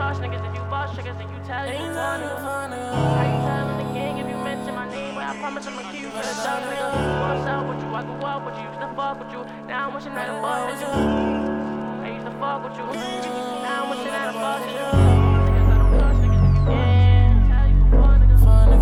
trust niggas if you boss niggas and you tell you fuck nigga. How you telling the gang if you mention my name? But I promise I'ma keep you for the dog nigga. What's up with you? I grew up with you, used to fuck with you. Now I'm wishing that I fuck with you. I used to fuck with you. Now I'm wishing that I fuck with you. Niggas I don't trust niggas if you tell you fuck nigga.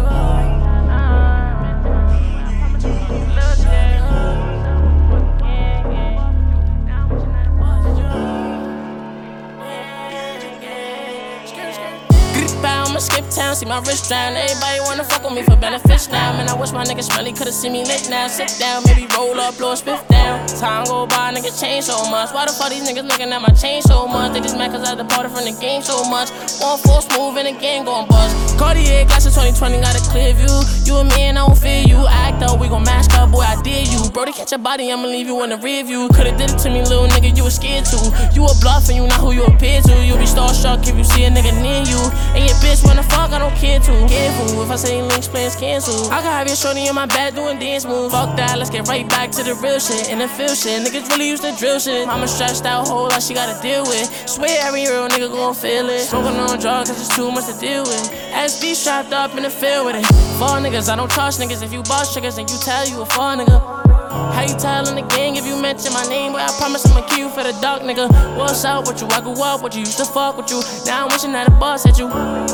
I'ma skip town, see my wrist drown. Everybody wanna fuck with me for benefits now. Man, I wish my niggas smelly could've seen me lit now. Sit down, maybe roll up, blow a spiff down. Time go by, niggas change so much. Why the fuck these niggas looking at my chain so much? They just mad cause I departed from the game so much. 1-4 smooth and the game gon' bust. Cartier glasses 2020 got a clear view. You and me and I don't fear you. Act up, we gon' mask up, boy, I dare you. Bro, to catch your body, I'ma leave you in the rear view. Could've did it to me, little nigga, you was scared to. You a bluff and you not who you appear to. You be starstruck if you see a nigga near you. And your bitch wanna fuck, I don't care to. Careful, if I say links, plans cancel. I can have your shorty in my bed doing dance moves. Fuck that, let's get right back to the real shit. And the feel shit, niggas really used to drill shit. Mama stressed out, whole lot she gotta deal with. Swear every real nigga gon' feel it. Smoking on drugs, cause it's too much to deal with. SB strapped up in the field with it. Fall niggas, I don't trust niggas. If you boss triggers, then you tell you a fall nigga. How you telling the gang if you mention my name? But I promise I'ma kill you for the dark nigga. What's up with you? I grew up with you, used to fuck with you. Now I'm wishing that a boss at you.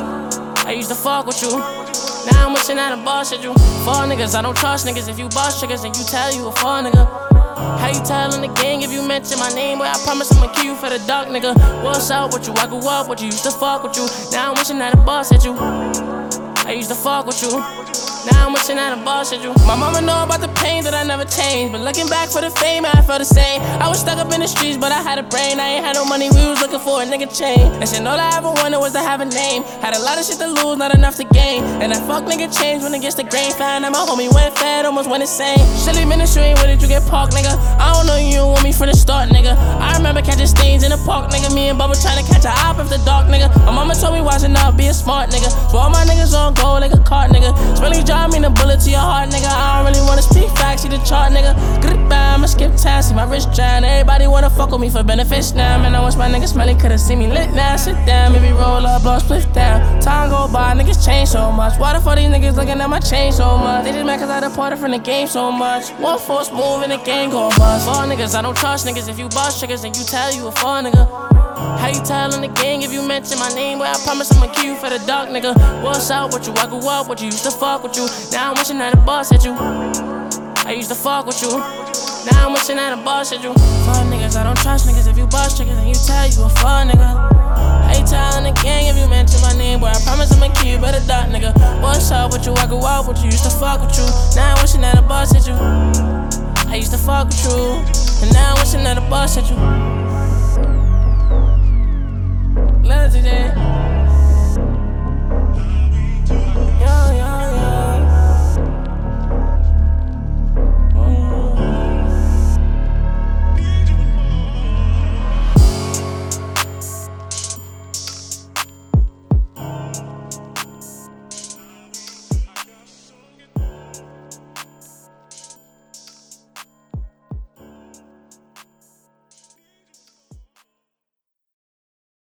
I used to fuck with you. Now I'm wishing that a boss at you. Fall niggas, I don't trust niggas. If you boss triggers, then you tell you a fall nigga. How you telling the gang if you mention my name? But I promise I'ma kill you for the dark nigga. What's up with you? I grew up with you, used to fuck with you. Now I'm wishing that a boss at you. I used to fuck with you. Now I'm wishing that a boss at you. My mama know about the pain that I never changed. But looking back for the fame, I felt the same. I was stuck up in the streets, but I had a brain. I ain't had no money, we was looking for a nigga chain. And shit, all I ever wanted was to have a name. Had a lot of shit to lose, not enough to gain. And that fuck nigga changed when it gets the grain. Found out my homie went fat, almost went insane. Silly ministry, where did you get parked, nigga? I don't know you want me from the start, nigga. I remember catching stains in the park, nigga. Me and Bubba trying to catch a op after dark, nigga. My mama told me watching out, be a smart, nigga. So all my niggas on go like a cart, nigga. Spelling job mean a bullet to your heart, nigga. I don't really wanna speak facts, see the chart, nigga. Goodbye, I'ma skip time, see my wrist drown. Everybody wanna fuck with me for benefits now. Man, I wish my niggas smelly could've seen me lit now. Sit down, maybe roll up, blow a spliff down. Time go by, niggas change so much. Why the fuck these niggas looking at my chain so much? They just mad cause I departed from the game so much. 1-4 smooth and the game gon' bust. Fall niggas, I don't trust niggas. If you boss triggers, then you tell you a fall nigga. How you telling the gang if you mention my name? But I promise I'ma kill you for the dark nigga. What's up with you? I grew up with you, used to fuck with you. Now I'm wishing that a boss at you. I used to fuck with you. Now I'm wishing that a boss at you. Fuck niggas, I don't trust niggas. If you boss triggers, then you tell you a fuck nigga. How you telling the gang if you mention my name? But I promise I'ma kill you for the dark nigga. What's up with you? I grew up with you, used to fuck with you. Now I'm wishing that a boss at you. I used to fuck with you. And now I'm wishing that a boss at you. Love today.